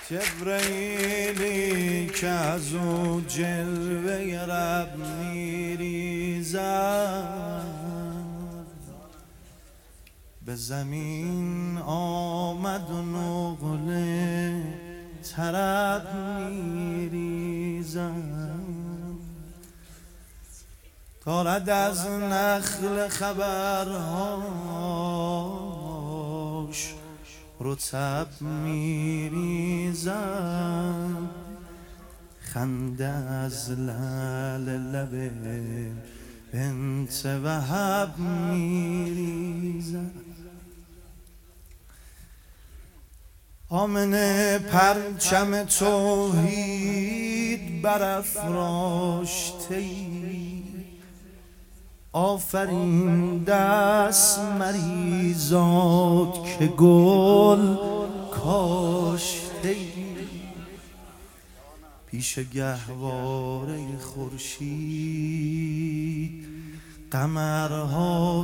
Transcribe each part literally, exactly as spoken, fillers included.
جبرئیلی که از او جلوه رب میریزد، به زمین آمد و نقل طرب میریزد. دارد از نخل خبرهاش رطب میریزد، خنده از لعل لب بنت وهب میریزد. آمنه پرچم توحید برافراشته‌ای، آفرین دست مریزاد که گل کاشته‌ای. پیش گهواره خورشید قمرها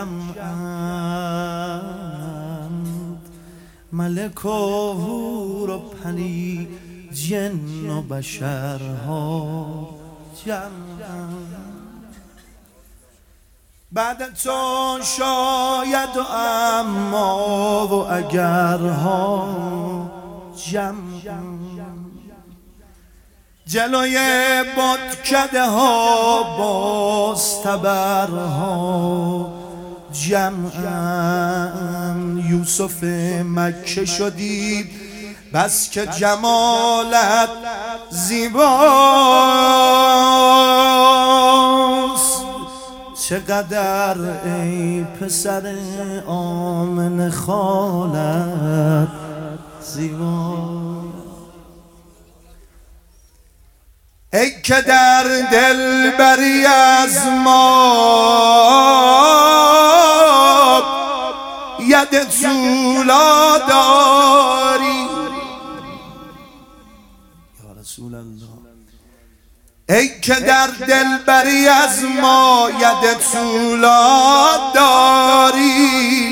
جمعند، ملک و حور و پری جن و بشرها جمعند. بعد تو شاید و اما و اگرها جمعند، جلوی بتکده ها باستبرها جمعند. یوسف مکه شدی بس که جمالت زیباست، چقدر ای پسر آمن خالت زیباست. ای که در دل بری از ما ید طولا داری یا رسول الله. ای که در دل بری از ما ید طولا داری،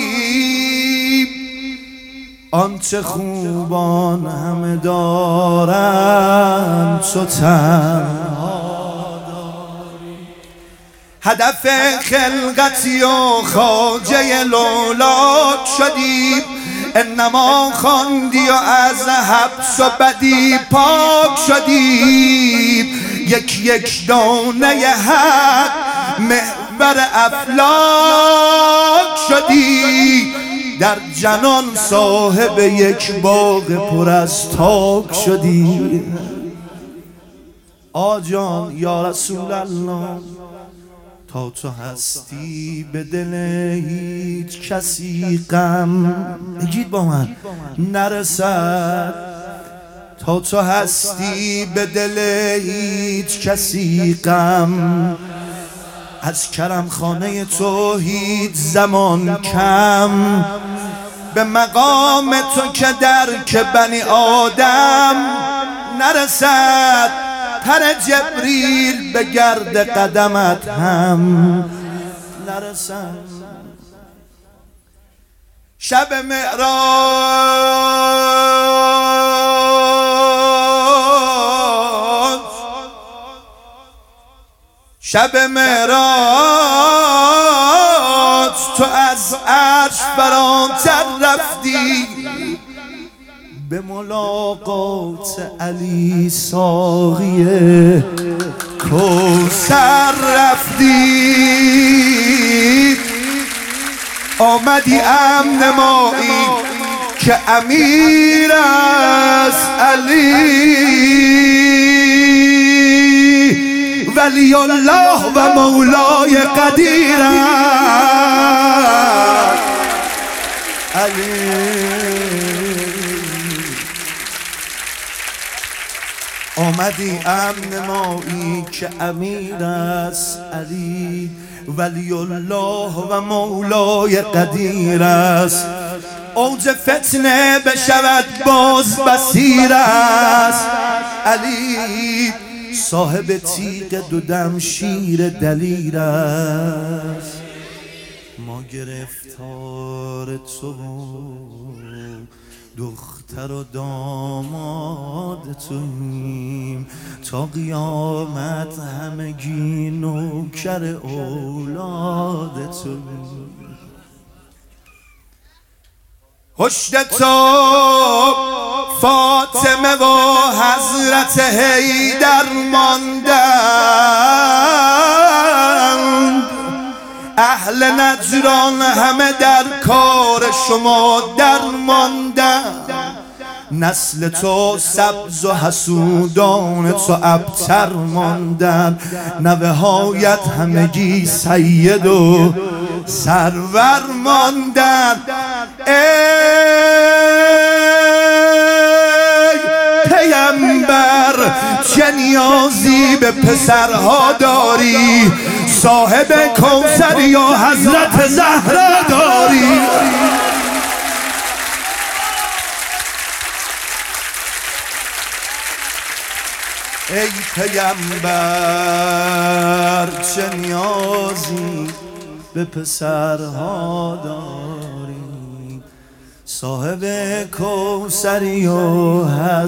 آنچه خوبان همه دارند تو تنها داری. هدف خلقتی و خواجه لولاک شدی، انما خواندی و از حبس و بدی پاک شدی. یک یک دانه حق محور افلاک شدی، در جنان صاحب یک باغ پر از تاک شدی. آجان یا رسول الله، تا تو هستی به دل هیچ کسی غم، بگید با من، نرسد. تا تو هستی به دل هیچ کسی غم، از کرم خانه تو هیچ زمان کم. به مقام تو که درک بنی آدم نرسد، پر جبریل به گرد قدمت هم نرسد. شب معراج، شب معراج تو از عرش فراتر رفتی، به ملاقات علی ساقی کوثر رفتی. آمدی امن مایی که امیر است علی، ولی الله و مولای قدیر است علی. آمدی امن مایی که امیر است علی، ولی الله و مولای قدیر است. اوج فتنه بشود باز بصیر است علی، صاحب تیغ دو دم شیر دلیر است. ما گرفتار تو دختر و داماد توییم، تا قیامت همگی نوکر اولاد توییم. پشت تو فاطمه و حضرت حیدر ماندند، اهل نجران همه در کار شما در ماندند. نسل تو سبز و حسودان تو ابتر ماندند، نوه هایت همگی سید و سرور ماندند. ای پیامبر چه نیازی به پسرها داری، صاحب کوثر یا حضرت زهرا داری. ای پیامبر چه نیازی به پسرها داری، صاحب کوثری و